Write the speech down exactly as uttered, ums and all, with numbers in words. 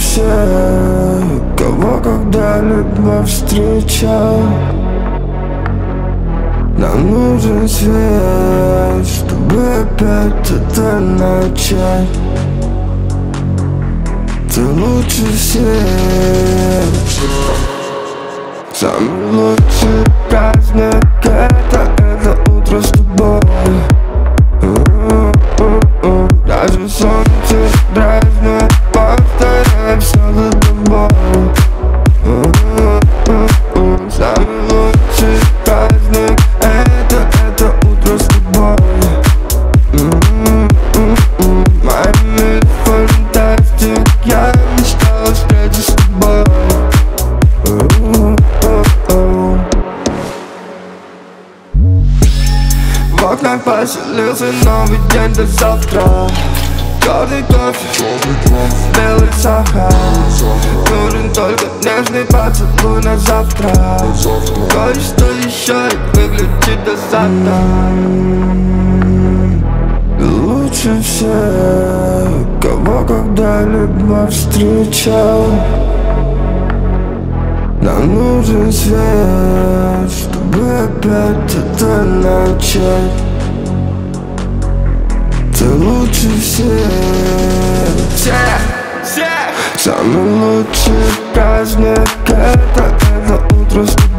все, кого когда-либо встречал. Нам нужен свет, чтобы опять это начать. Ты лучше всех. Самый лучший праздник — это, это утро с тобой. Даже солнце дразнит, повторяй все за тобой. Самый лучший праздник — это, это утро с тобой. Моя мир фантастик, я мечтал встретиться с тобой. В окнах поселился новый день до завтра. Черный кофе, белый сахар. Нужен только нежный поцелуй на завтра. Кое-что еще и выглядит до завтра. Лучше всех, кого когда-либо встречал. Нам нужен свет, чтобы опять это начать. Ты лучше всех, всех, всех. Самый лучший праздник — это, это утро с тобой.